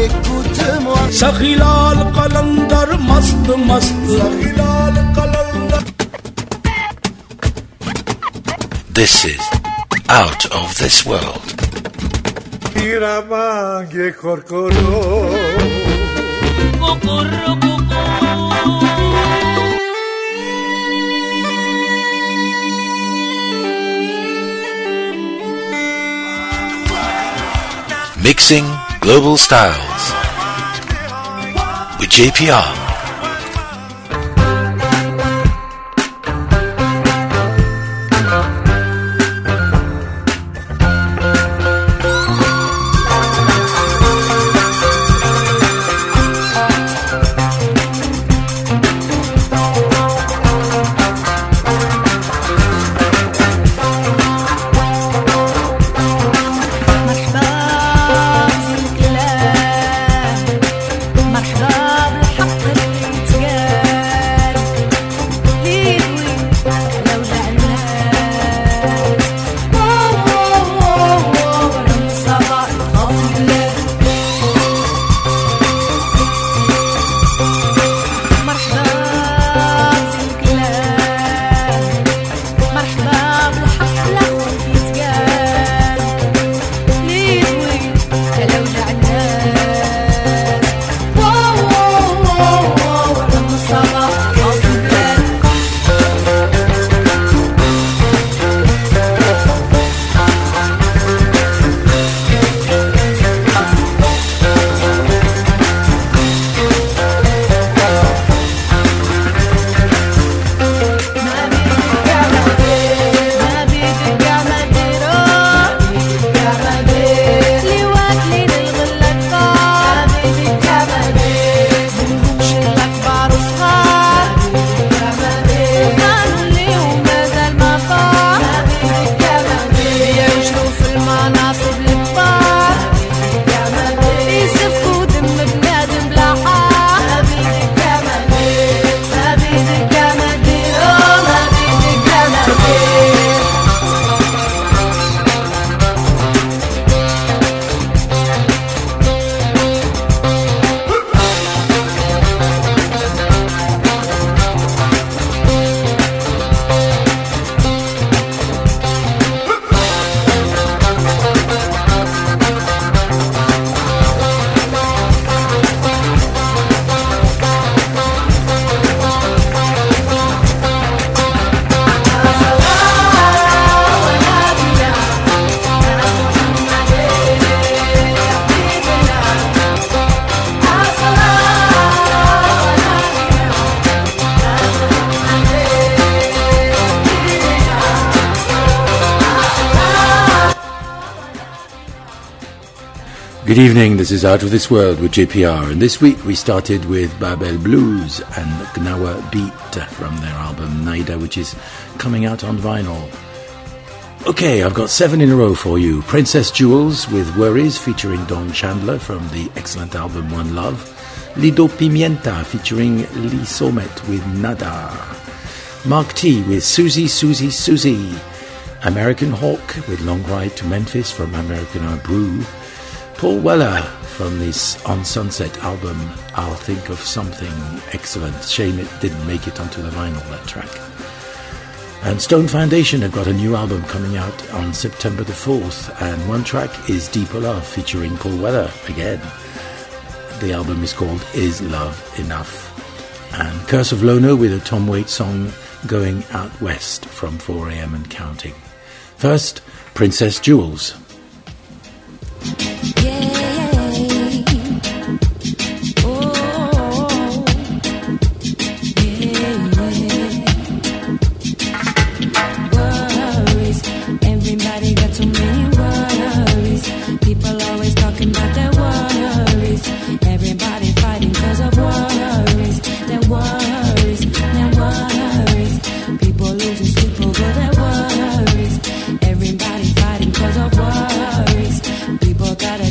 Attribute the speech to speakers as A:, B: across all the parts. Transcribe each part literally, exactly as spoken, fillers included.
A: écoute-moi.
B: Sakhilal Qalandar mast mast. Sakhilal Qalandar.
C: This is Out of This World.
B: Iramange korkoro.
C: Mixing global styles with J P R.
D: Good evening, this is Out of This World with J P R, and this week we started with Babel Blues and Gnawa Beat from their album Naida, which is coming out on vinyl. Okay, I've got seven in a row for you. Princess Jewels with Worries featuring Don Chandler from the excellent album One Love. Lido Pimienta featuring Lee Somet with Nada. Mark T with Susie, Susie, Susie. American Hawk with Long Ride to Memphis from American Brew. Paul Weller from this On Sunset album, I'll Think of Something. Excellent. Shame it didn't make it onto the vinyl, that track. And Stone Foundation have got a new album coming out on September the fourth, and one track is Deeper Love featuring Paul Weller again. The album is called Is Love Enough? And Curse of Lono with a Tom Waits song, Going Out West from four a.m. and counting. First, Princess Jewels.
E: Got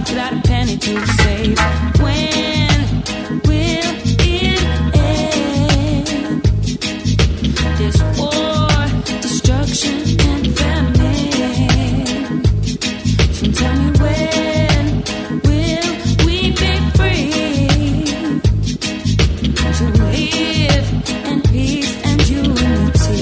A: without a penny to save. When will it end? This war, destruction, and famine. So tell me when will we be free to live in peace and unity?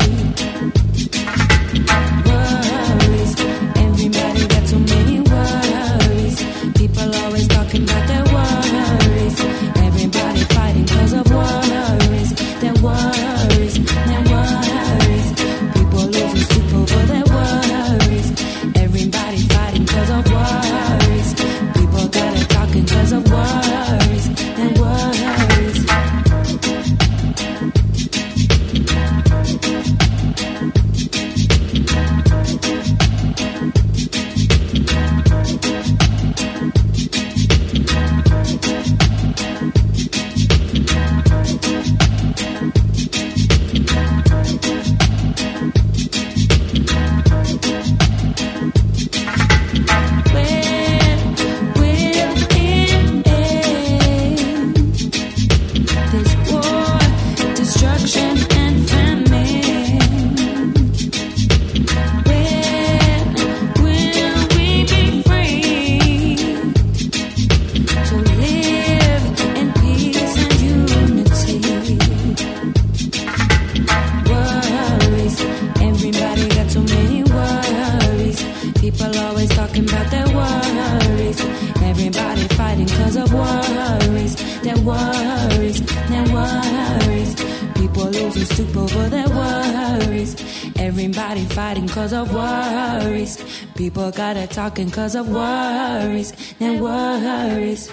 A: Worries, everybody got so many worries. People always talking about their worries. Everybody fighting cause of worries. Their worries, their worries. People losing sleep over their worries. Everybody fighting cause of worries. People got it talking cause of worries. Their worries. Cause of worries, people got it talking cause of worries, and worries.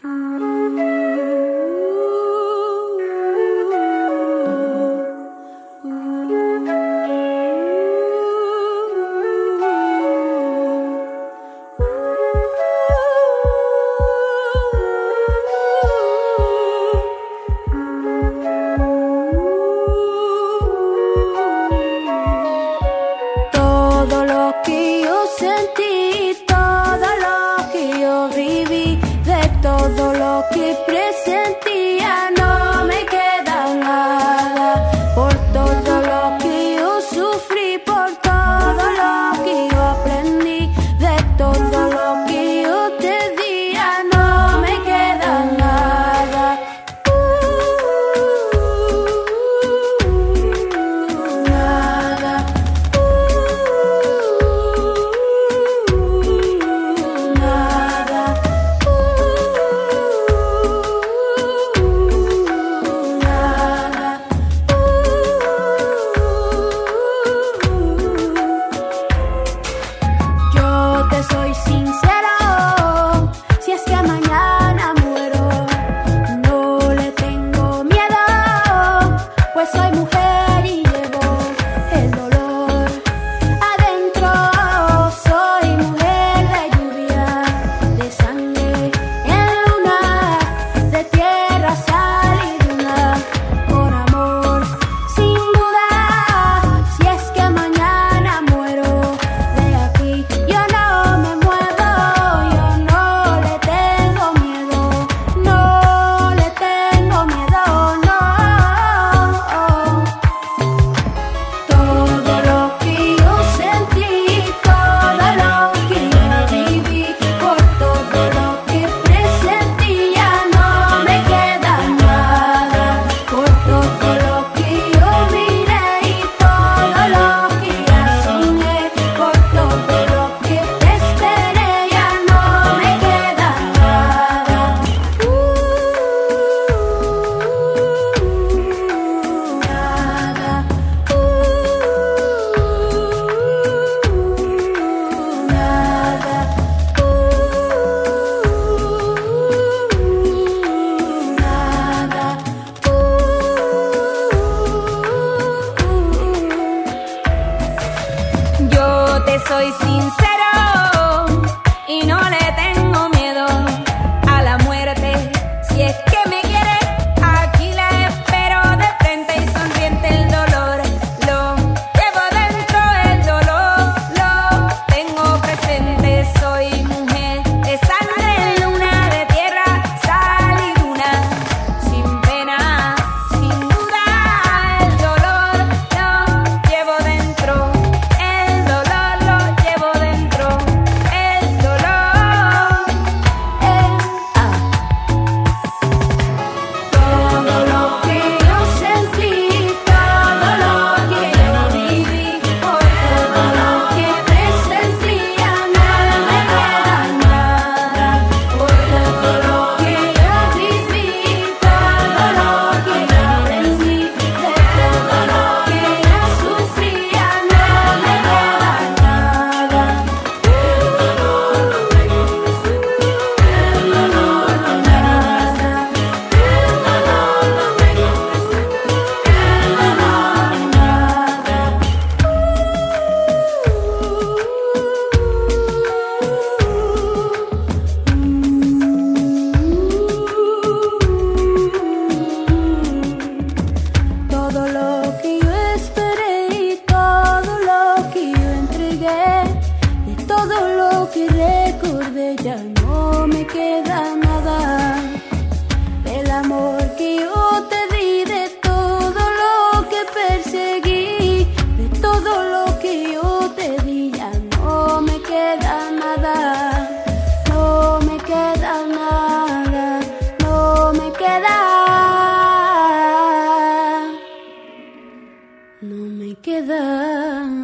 A: quedar.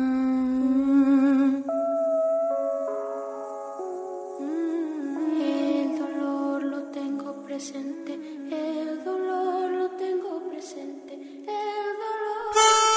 A: El dolor lo tengo presente, el dolor lo tengo presente, el dolor.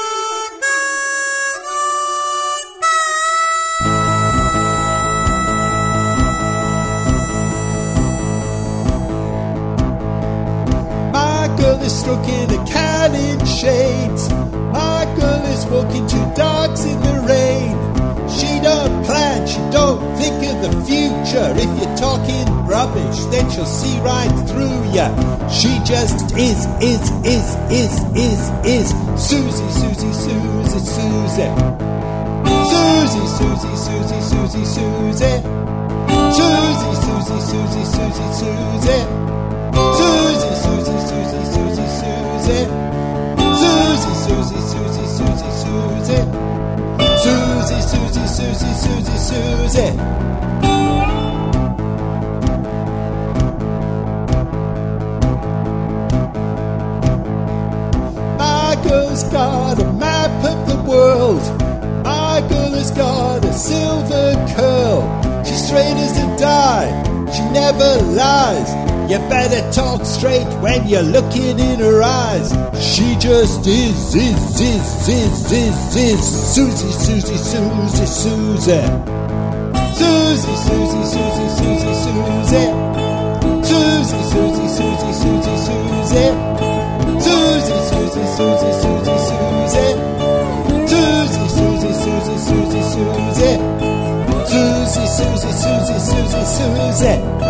E: My girl is stuck in a can in shades. My girl is walking two dogs in the rain. She don't plan, she don't think of the future. If you're talking rubbish, then she'll see right through ya. She just is, is, is, is, is, is Susie, Susie, Susie, Susie. Susie, Susie, Susie, Susie, Susie. Susie, Susie, Susie, Susie, Susie. Susie, Susie, Susie, Susie, Susie. Susie, Susie, Susie, Susie, Susie. Susie, Susie, Susie, Susie, Susie. My girl's got a map of the world. My girl has got a silver curl. She's straight as a die, she never lies. You better talk straight when you're looking in her eyes. She just is, is, is, is, is, is Susie, Susie, Susie, Susie. Susie, Susie, Susie, Susie, Susie. Susie, Susie, Susie, Susie, Susie. Susie, Susie, Susie, Susie, Susie. Susie, Susie, Susie, Susie, Susie. Susie, Susie, Susie, Susie, Susie.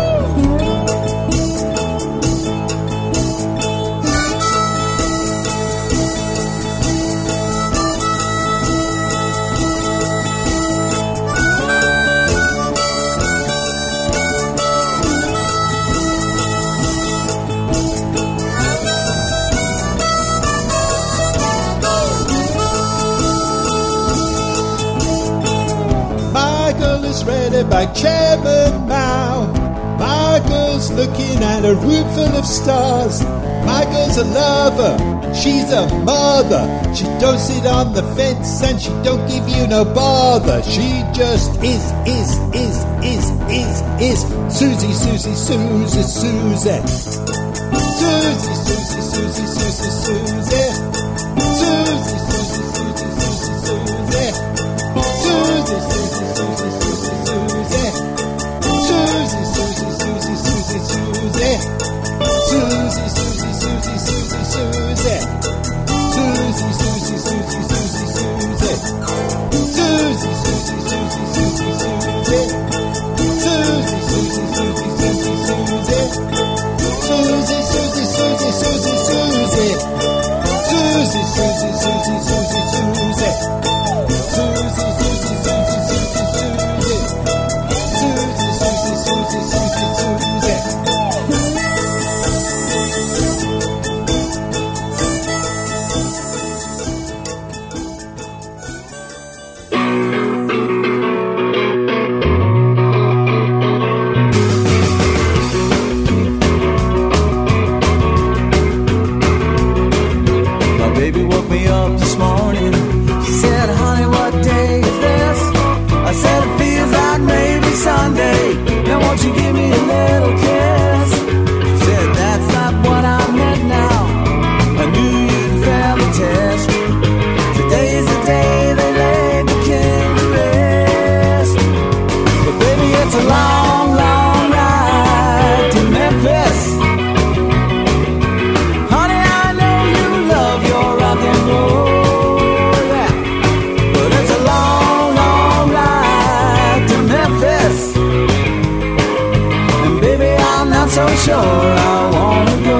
E: Read by Chairman Mao. My girl's looking at a room full of stars. My girl's a lover, she's a mother. She don't sit on the fence and she don't give you no bother. She just is, is, is, is, is, is Susie, Susie, Susie, Susie. Susie, Susie, Susie, Susie, Susie. Susie, Susie, Susie, Susie, Susie. Susie, Susie, Susie, Susie. Susie, Susie, Susie, Susie, Susie. Susie, Susie, Susie, Susie, Susie. Susie, Susie, Susie, Susie, Susie. Susie, Susie, Susie, Susie, Susie. Susie, Susie, Susie, Susie, Susie. Susie, Susie, Susie, Susie, Susie. Susie, Susie, Susie, Susie, Susie. Susie, Susie, Susie, Susie, Susie. Susie, Susie, Susie, Susie, Susie.
F: My baby woke me up this morning. She said, honey, what day is this? I said, it feels like maybe Sunday. Now won't you give me a little kiss? She said, that's not what I meant now. I knew you'd fail the test. Today's the day they laid the king to rest. But baby, it's a long, long ride to Memphis. Honey, I know you love your rock and roll, yeah. But it's a long, long ride to Memphis. And baby, I'm not so sure I wanna go.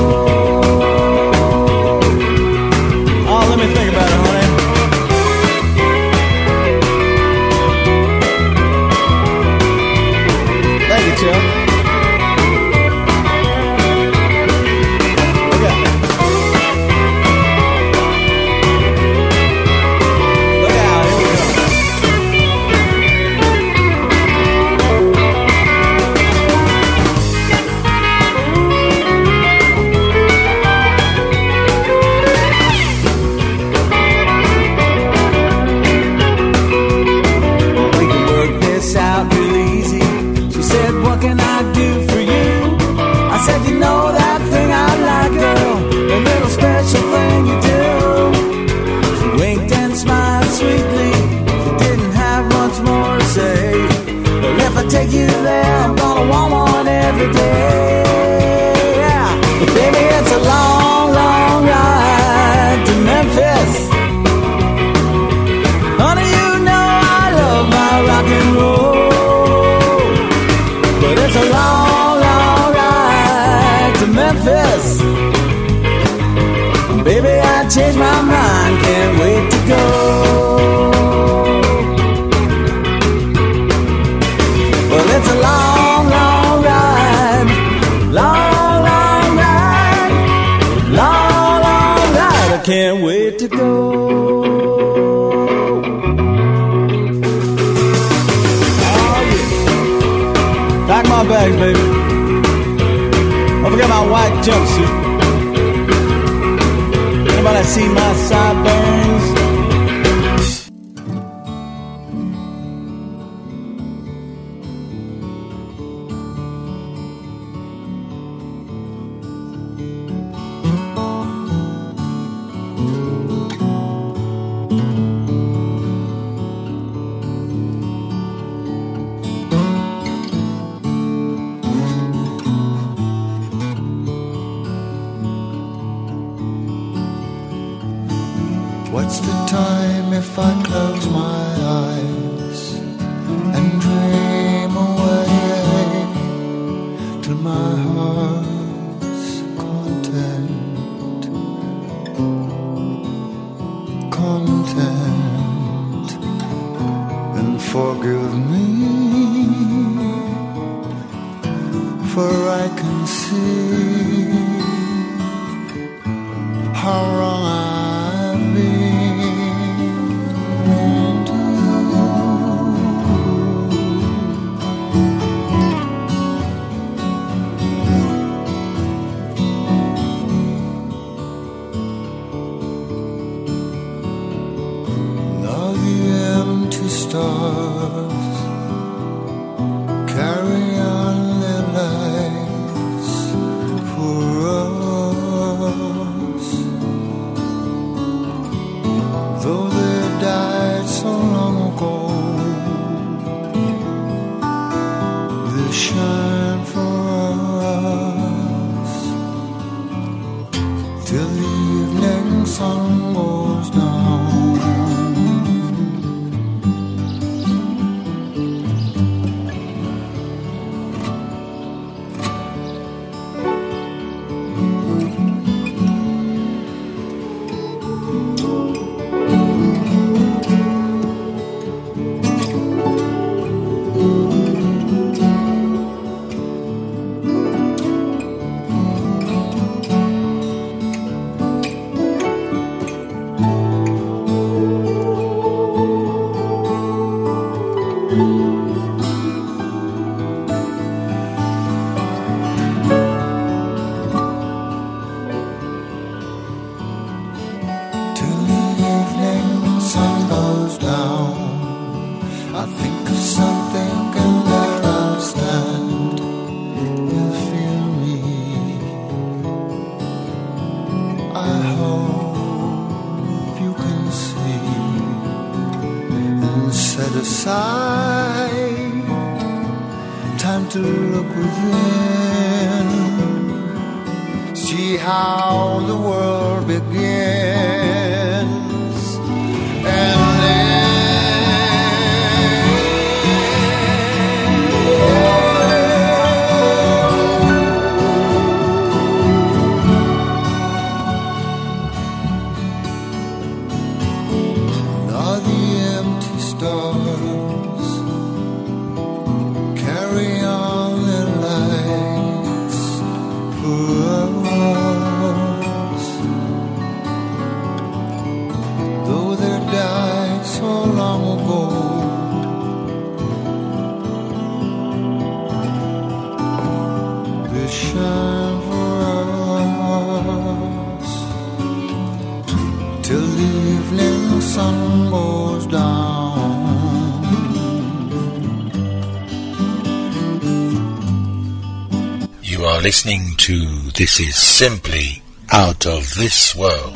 F: Oh, let me think about it, honey. Thank you, Chuck. Look out. Look out, here we go. can I do for you? I said, you know that thing I like, girl, the little special thing you do. She winked and smiled sweetly. She didn't have much more to say. But if I take you there, I'm gonna want one every day. Yeah, but baby, it's a long, long ride to Memphis. Honey, you know I love my rock and roll. But it's a long, long ride to Memphis. Baby, I changed my mind, can't wait to go. Well, it's a long, long ride, long, long ride, long, long ride. I can't wait to go. Oh, yeah. Pack my bags, baby. Don't forget my white jumpsuit. Anybody see my sideburns?
G: What's the time if I close my eyes and dream away till my heart's content, content, and forgive me, for I can see how wrong I stars carry on their lights for us, though they died so long ago. They shine for us till the evening sun goes down.
C: You are listening to This Is Simply Out of This World.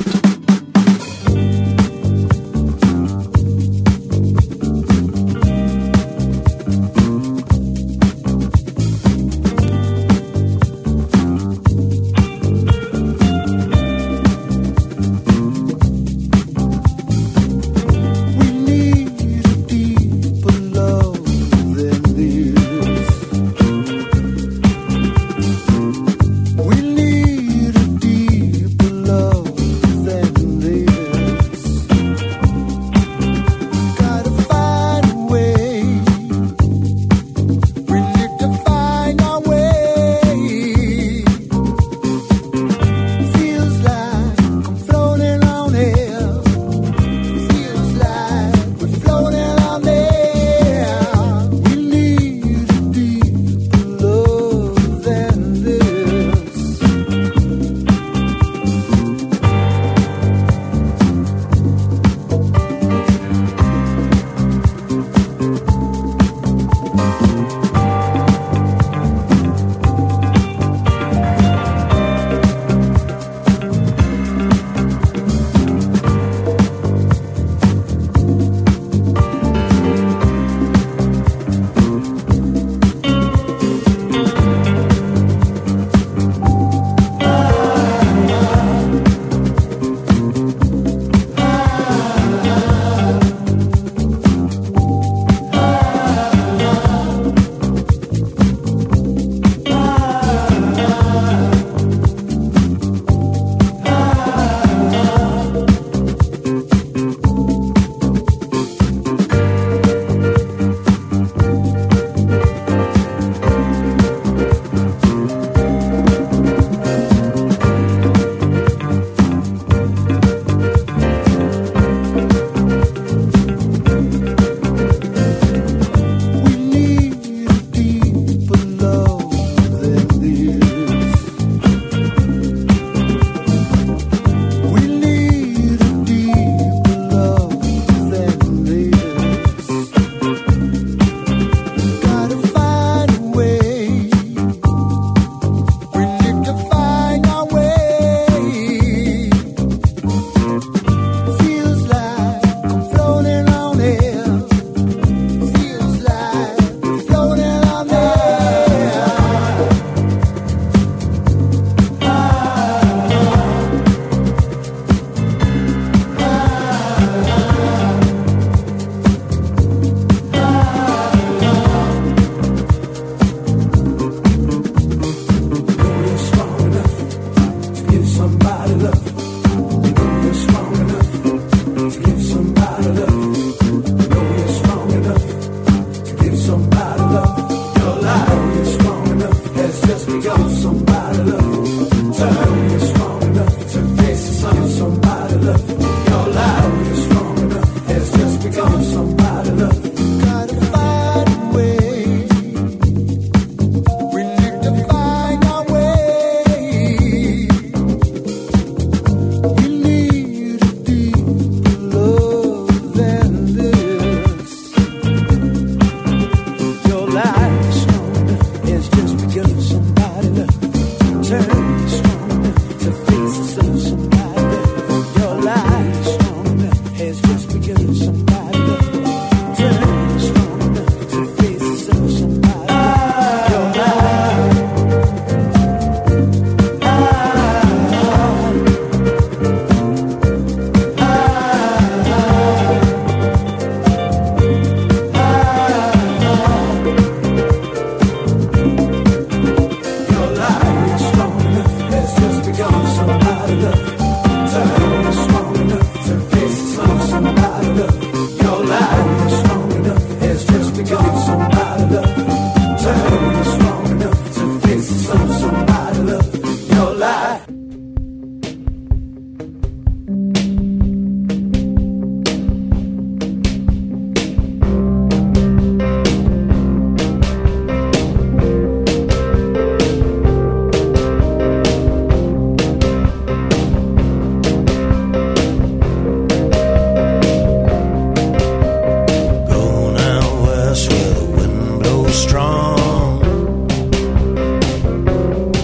H: strong.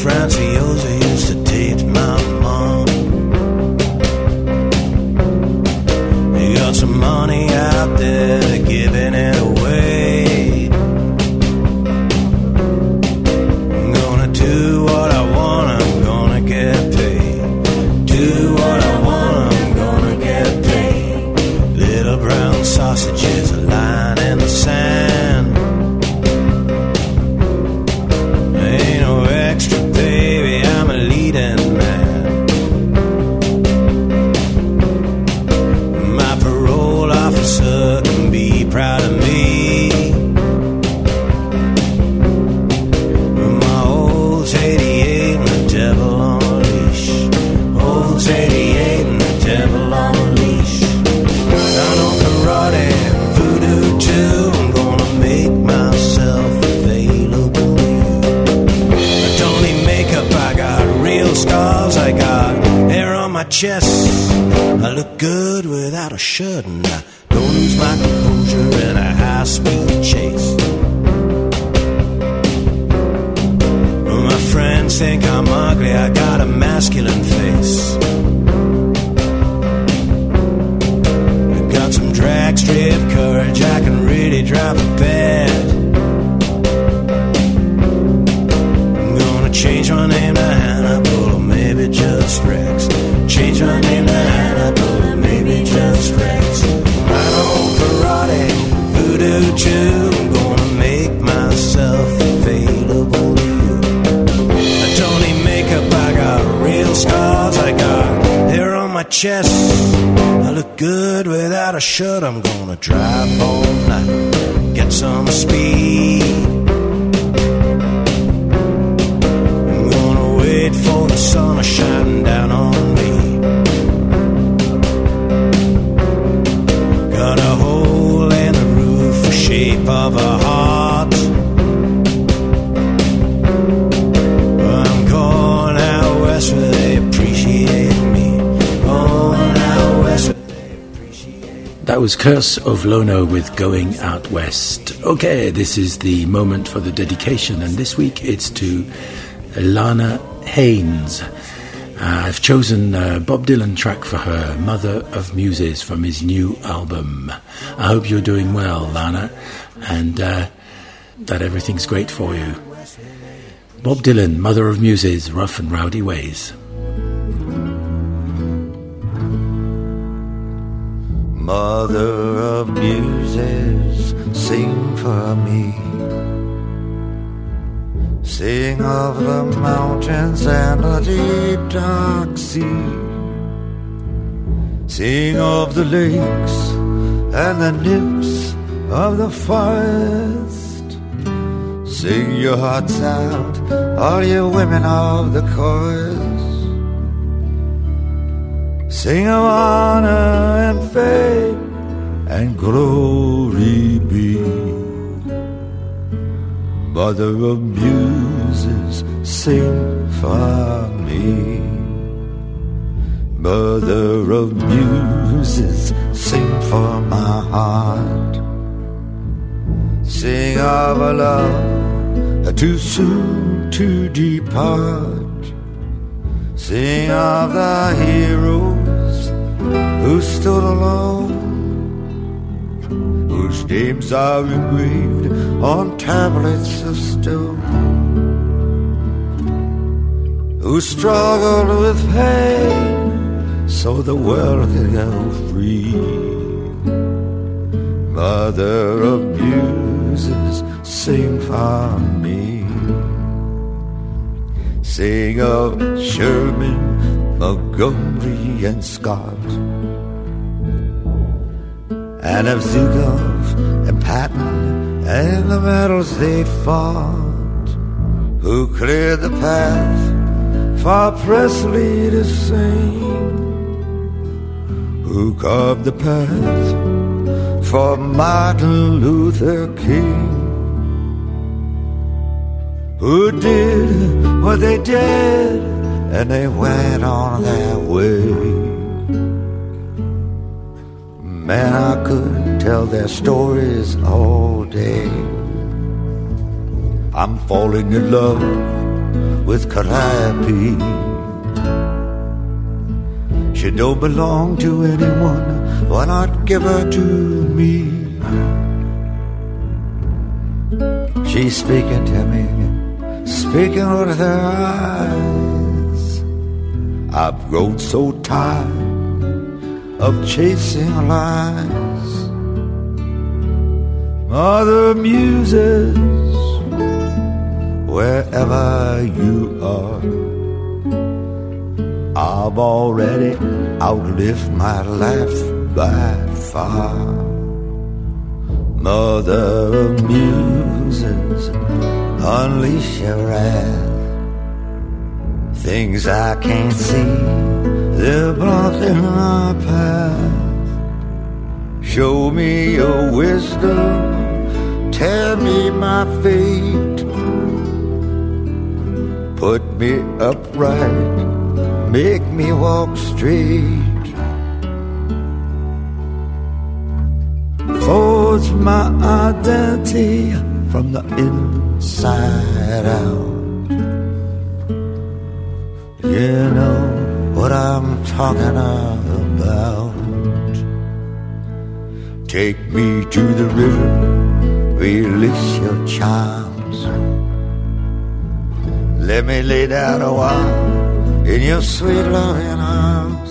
F: Franciosa used to date my mom. You got some money out there, they're giving it away. I'm gonna do what I want, I'm gonna get paid. Do what I want, I'm gonna get paid. Little brown sausages are lying in the sand. Ain't no extra, baby, I'm a leading man. My parole officer can be proud of me. My old eighty-eight and the devil on a leash. Old eighty-eight and the devil on a leash. I know karate and voodoo too. I'm gonna make myself available to you. I don't need makeup, I got real scars. I got hair on my chest. I look good without a shirt, and I don't lose my composure in a high-speed chase. My friends think I'm ugly, I got a masculine face. I got some drag strip courage, I can really drive a bed. I'm gonna change my name to Hannibal, or maybe just Rex. Change my name to Hannibal, or maybe just Rex. I know karate, voodoo too. I'm gonna make myself available to you. I don't need makeup, I got real scars. I got hair on my chest. I look good without a shirt. I'm gonna drive all night, get some speed. I'm gonna wait for the sun to shine down on me. Got a hole in the roof, the shape of a heart. I'm going out west where they appreciate me. Going out west where they appreciate me.
D: That was Curse of Lono with Going Out West. Okay, this is the moment for the dedication, and this week it's to Lana Haynes. Uh, I've chosen a Bob Dylan track for her, Mother of Muses, from his new album. I hope you're doing well, Lana, and uh, that everything's great for you. Bob Dylan, Mother of Muses, Rough and Rowdy Ways.
G: Mother of muses, sing for me. Sing of the mountains and the deep dark sea. Sing of the lakes and the nymphs of the forest. Sing your hearts out, all you women of the chorus. Sing of honor and fame and glory be. Mother of muses, sing for me. Mother of muses, sing for my heart. Sing of a love too soon to depart. Sing of the heroes who stood alone, whose names are engraved on tablets of stone, who struggled with pain so the world could go free. Mother of muses, sing for me. Sing of Sherman, Montgomery and Scott, and of Zukov and Patton and the battles they fought, who cleared the path for Presley to sing, who carved the path for Martin Luther King, who did what they did and they went on their way. Man, I could tell their stories all day. I'm falling in love with Calliope. She don't belong to anyone, why not give her to me? She's speaking to me, speaking with her eyes. I've grown so tired of chasing lies. Mother Muses, wherever you are, I've already outlived my life by far. Mother Muses, unleash your wrath. Things I can't see, they're blocking my path. Show me your wisdom, tell me my fate. Put me upright, make me walk straight. Forge my identity from the inside out. You know what I'm talking about. Take me to the river, release your charms. Let me lay down a while in your sweet loving arms.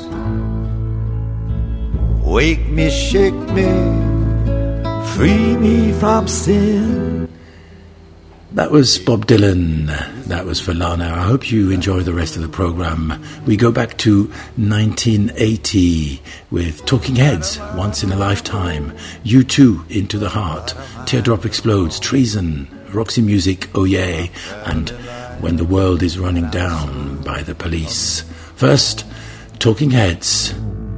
G: Wake me, shake me, free me from sin.
D: That was Bob Dylan. That was for Lana. I hope you enjoy the rest of the program. We go back to nineteen eighty with Talking Heads, Once in a Lifetime, U two, Into the Heart, Teardrop Explodes, Treason, Roxy Music, Oh Yeah, and When the World is Running Down by the Police. First, Talking Heads.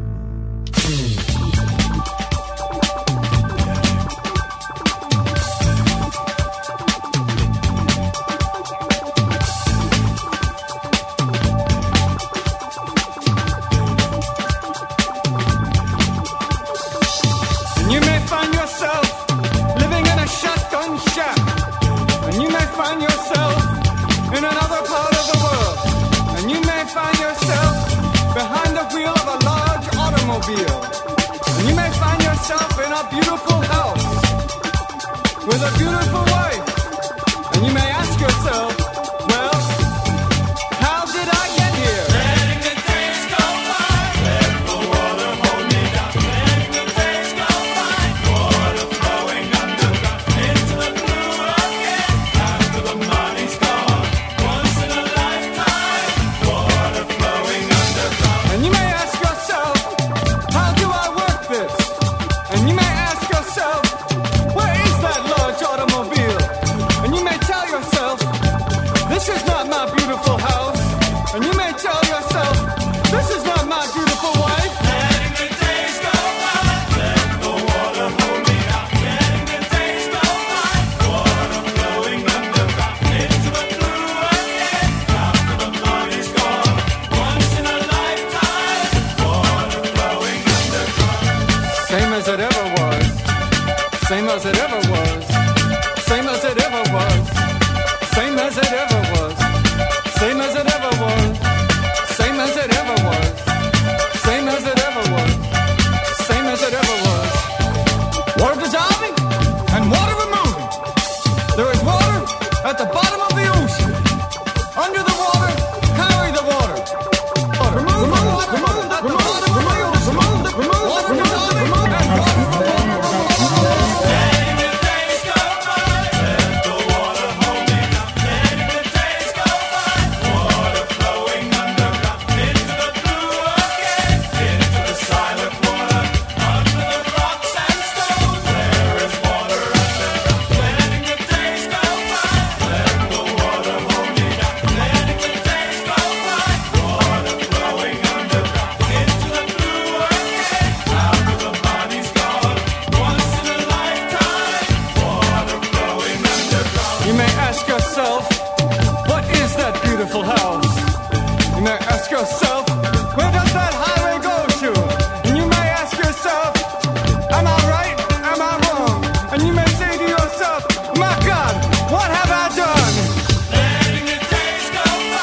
H: And you may find yourself in a beautiful house with a beautiful wife. And you may ask yourself, well, how did I get here? Letting the days go by, let the water hold me down. Letting the days go by, water flowing underground into the blue again. After the money's gone, once in a lifetime, water flowing underground. And you may ask yourself, how do I work this? And you may ask yourself, where is that large automobile? And you may tell yourself, this is not my beautiful house. And you may tell yourself, this is not my beautiful wife. Letting the days go by, let the water hold me down. Letting the days go by, water flowing underground into the blue again. After the money's gone, once in a lifetime, water flowing underground. Same as it ever was, same as it ever was, same as it ever was, same as it ever was, same as it ever was, same as it ever was, same as it ever was, same as it ever was. Water dissolving and water removing. There is water at the bottom of the ocean. Under the water, carry the water. Water. Remove the water, remove the water, remove the water, remove the water dissolving and water removing. Letting the days go by, let the water hold me down. Letting the days go by, water flowing underground into the blue again, into the silent water, under the rocks and stones. There is water underground. Letting the days go by, let the water hold me down. Letting the days go by, water flowing underground into the blue again. After the money's gone, once in a lifetime, water flowing underground. You may ask yourself, what is that beautiful house? You may ask yourself, where does that highway go to? And you may ask yourself, am I right? Am I wrong? And you may say to yourself, my God, what have I done? Letting the days go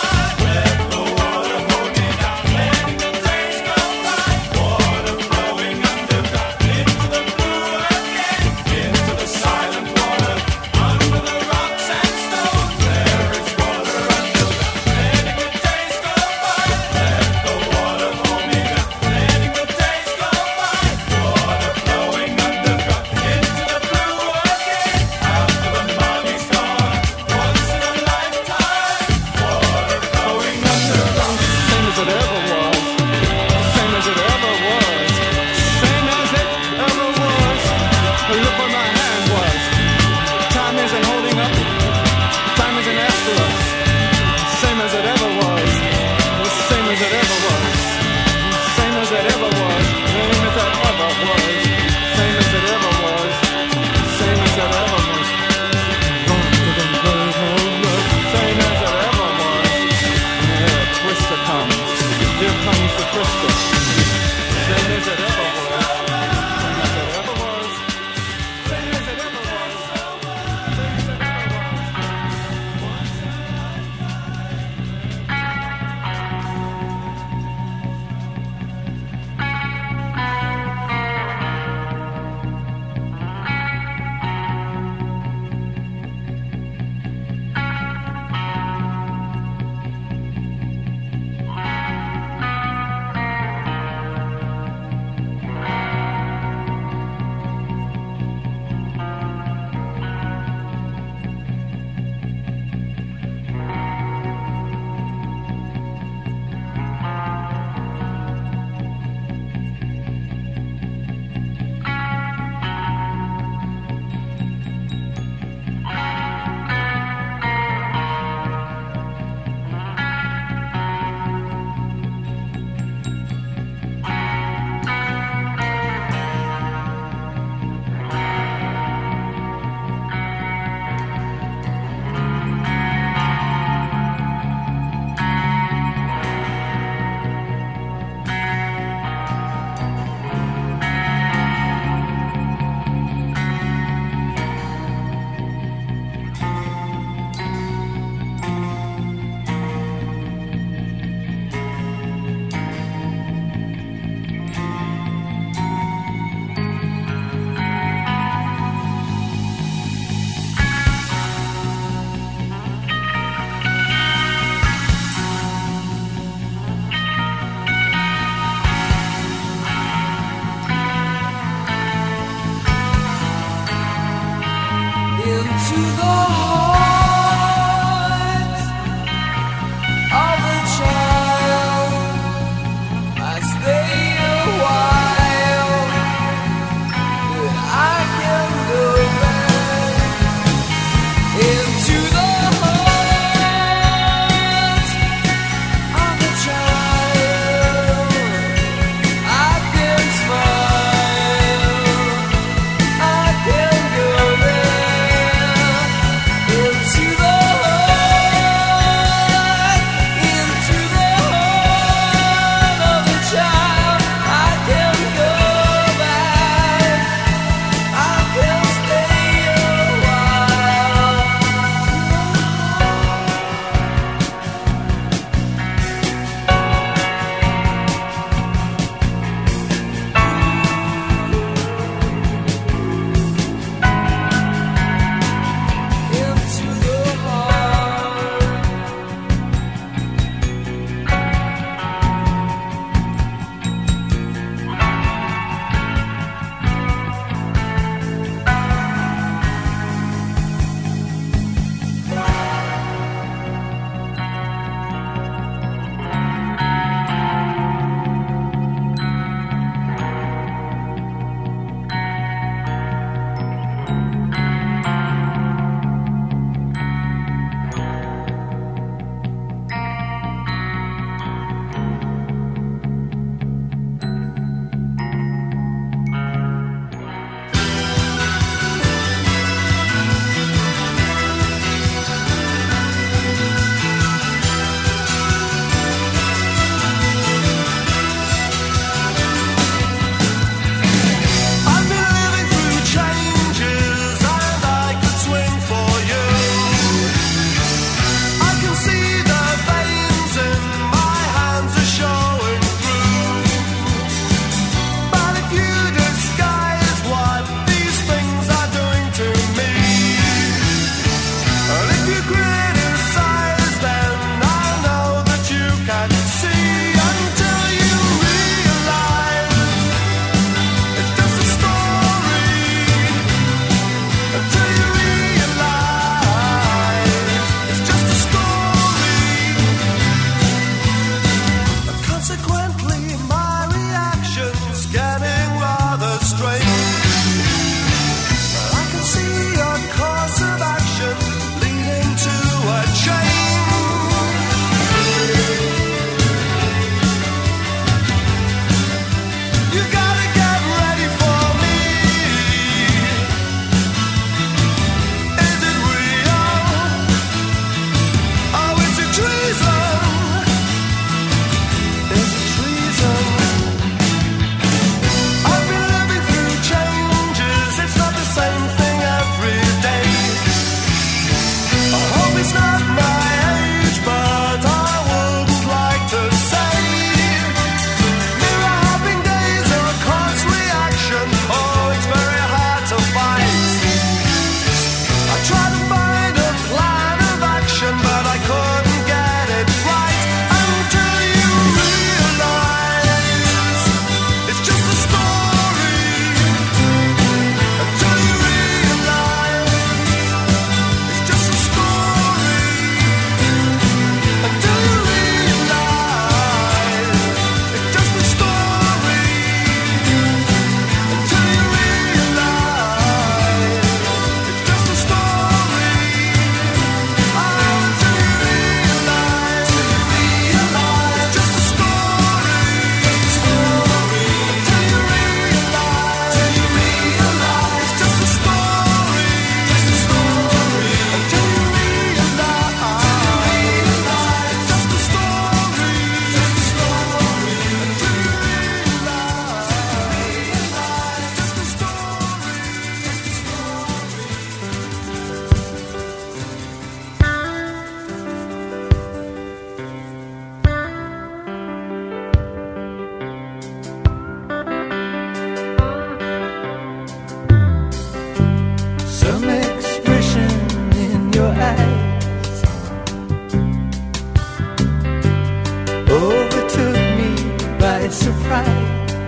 F: price.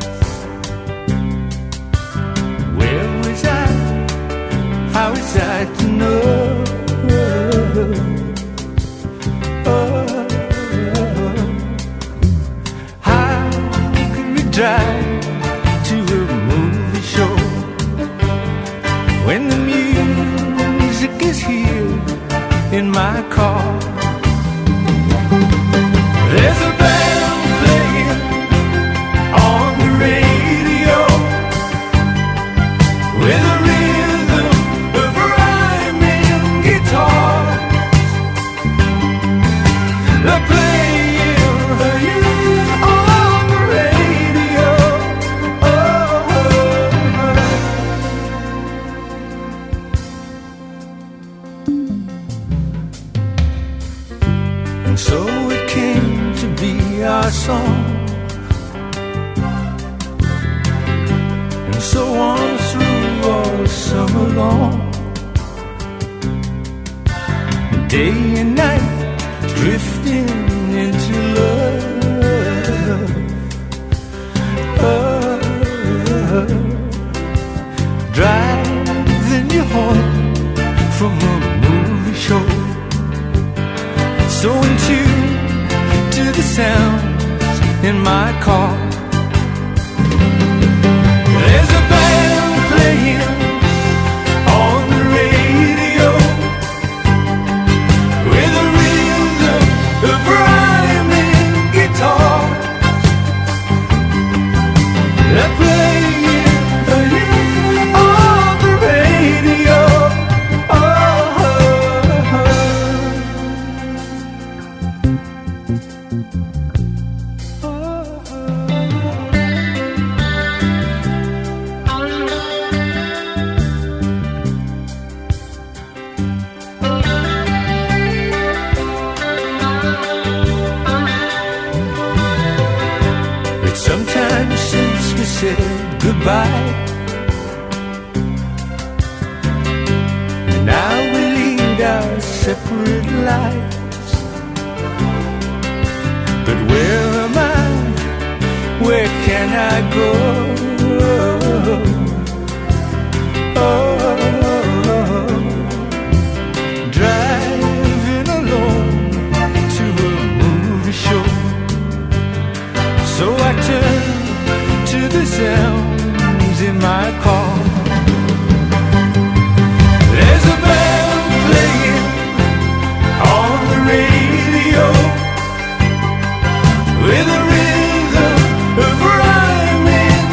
F: Where was I? How was I to know? Oh, how could we drive to a movie show when the music is here in my car? There's a band playing on the radio with a rhythm of rhyming guitars. They're playing on the radio. Oh. And so it came to be our song, and so on through all summer long, day and night drifting into love. Oh, driving you home from a movie show, so in tune to the sounds in my car. There's a band playing on the radio with a rhythm of rhyming guitar. They're playing on the radio. Oh, it's sometimes since we said goodbye, and now we lead our separate lives. But where am I? Where can I go? Oh, driving alone to a movie show, so I turn to the sounds in my car. There's a band playing on the radio with a rhythm of rhyming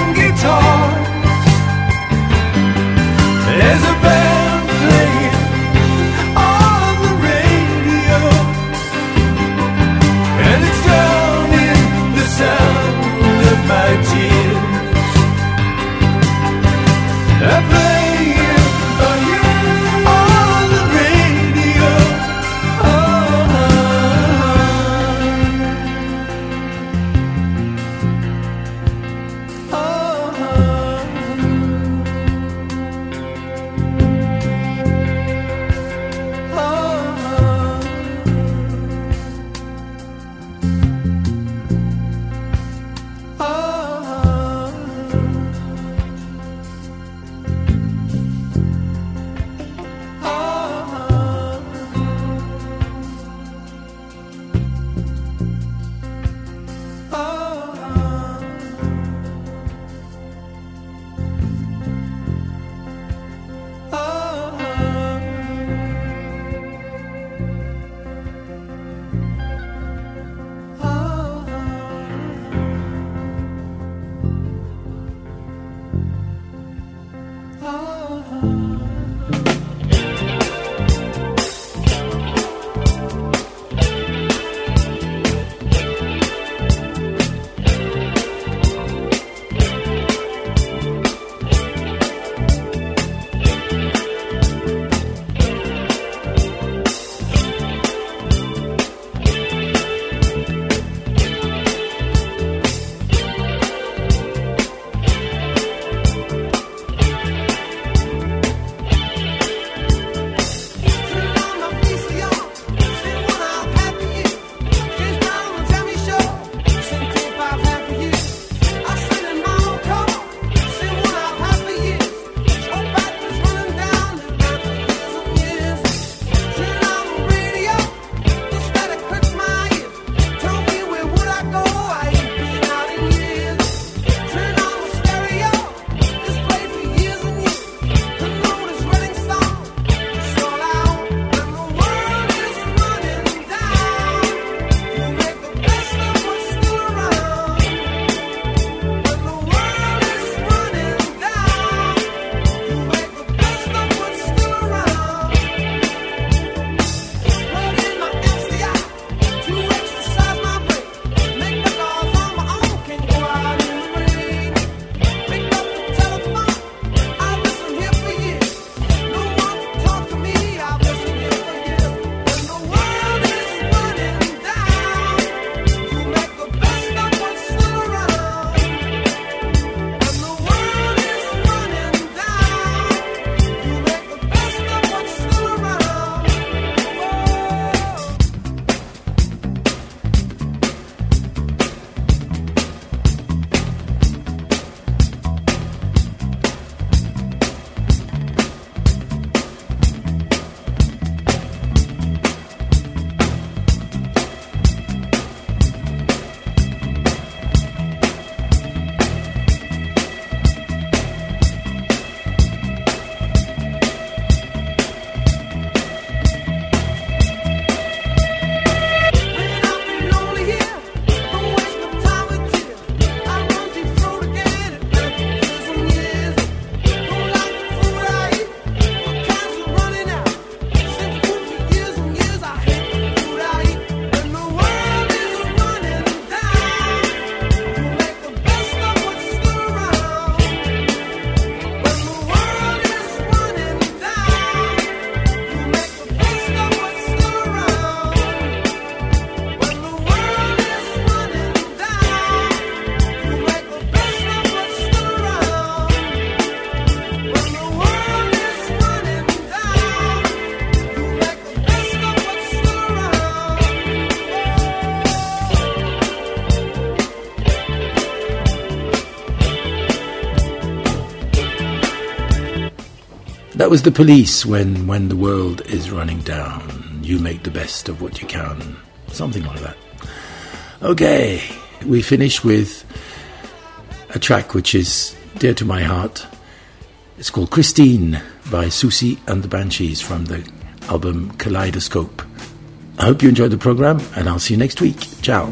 D: That was The Police, when, when the world is running down, you make the best of what you can. Something like that. Okay, we finish with a track which is dear to my heart. It's called Christine by Susie and the Banshees from the album Kaleidoscope. I hope you enjoyed the program, and I'll see you next week. Ciao.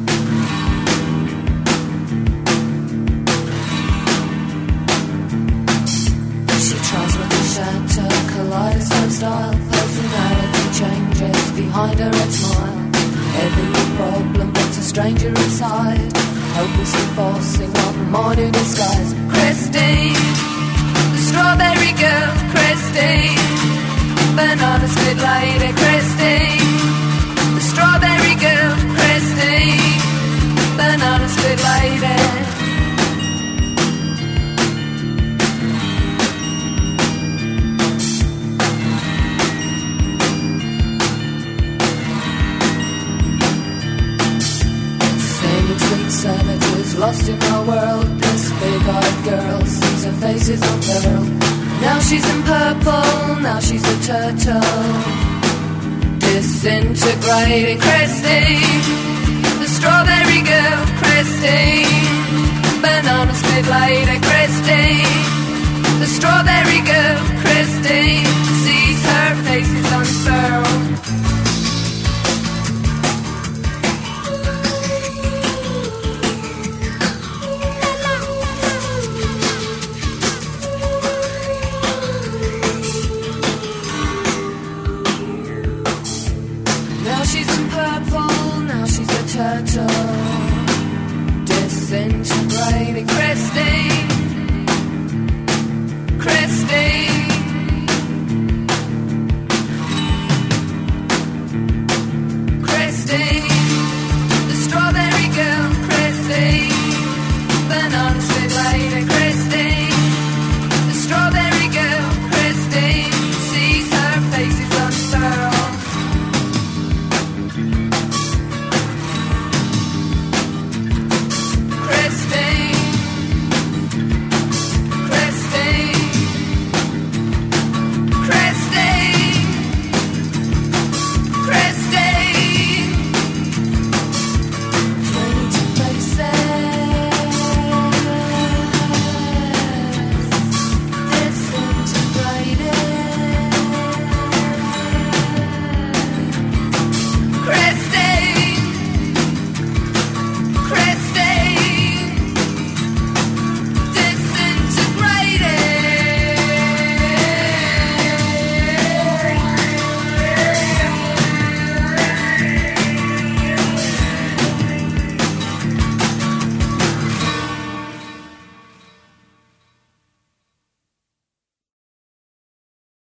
A: She tries not to shatter, kaleidoscope style. Personality changes behind her red smile. Every problem puts a stranger inside, hopelessly forcing one morning disguise. Christine, the strawberry girl. Christine, banana split lady. Christine, the strawberry girl. Christine, banana split lady. Savages lost in our world. This big-eyed girl sees her face is unfurled. Now she's in purple, now she's a turtle, disintegrating. Christine, the strawberry girl. Christine, banana split lady. Christine, the strawberry girl. Christine sees her face is unfurled. Turtle, disintegrating. Christine, Christine, Christine.